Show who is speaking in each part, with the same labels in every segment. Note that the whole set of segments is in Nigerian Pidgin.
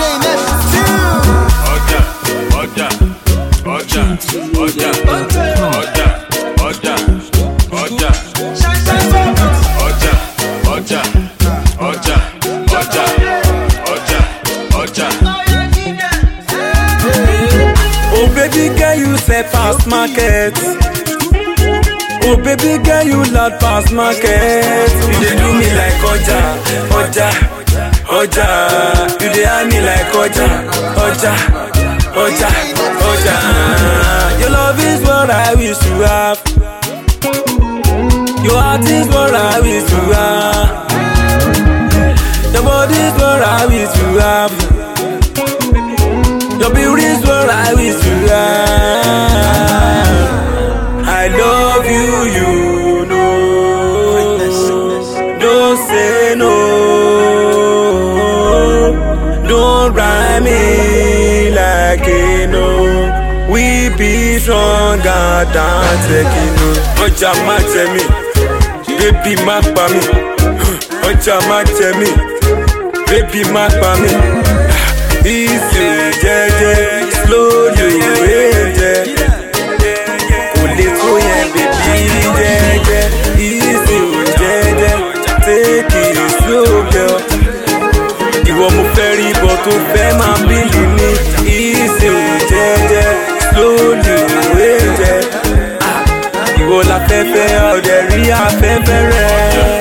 Speaker 1: Oh baby girl, you say fast market. Oh baby girl, you loud fast market. You dey do me like Oja, Oja, Oja. You dey eye me like Oja, Oja, Oja, Oja. Your love is what I wish to have. Your heart is what I wish to have. Your body is what I wish to have. Your beauty is what I wish to have. I love you, you know. Don't say no. Don't write me like a no. We be stronger than taking no. Oja ma tell me, baby ma pa me. Oja ma tell me, baby ma pa me. Easy, jeje, slowly, jeje. Only to ya, baby, jeje. Easy, jeje, take it slow, girl. Ìwọ mo fẹ́ rí bọ̀ tó fẹ́ máa bílì ní. Easy, jeje, slowly, jeje. Ìwọ la fẹ́fẹ́ ọ̀dẹ̀ rí afẹ́fẹ́ rẹ̀.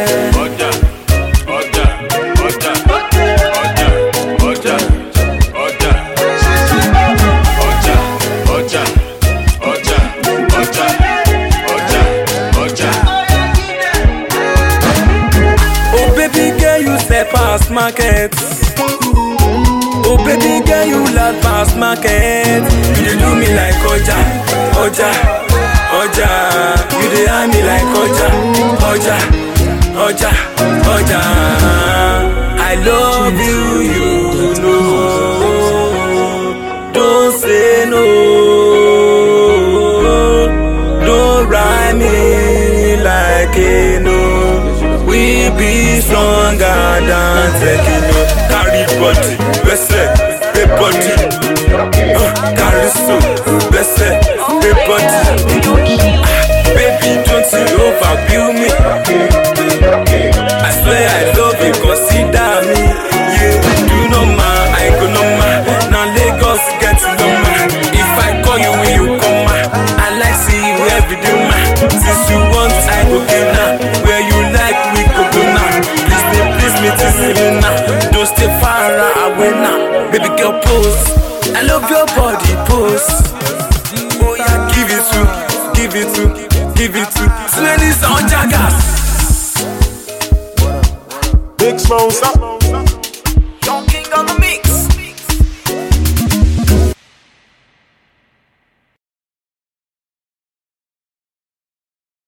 Speaker 1: Fast market. Oh baby girl, you love fast market. You dey do me like Oja, Oja, Oja. You dey eye me like Oja, Oja, Oja, Oja. I love you, you know. Don't say no. Don't write me like a no. We be stronger than taking no. Carry body, blessed, pay body. Carry soul, blessed, pay body. Baby, don't you overview me. I swear I love you, consider me. You do no man, I go no man. Now Lagos get no man. If I call you, will you come man? I like see you every day man. Since you want, I go get now. Where you like, we go go now. Please me to see you now. Don't stay far away now. Baby girl pose. I love your body pose. Oh yeah, give it to, give it to, give it to. Smelly sound jaggers.
Speaker 2: Big smoke up.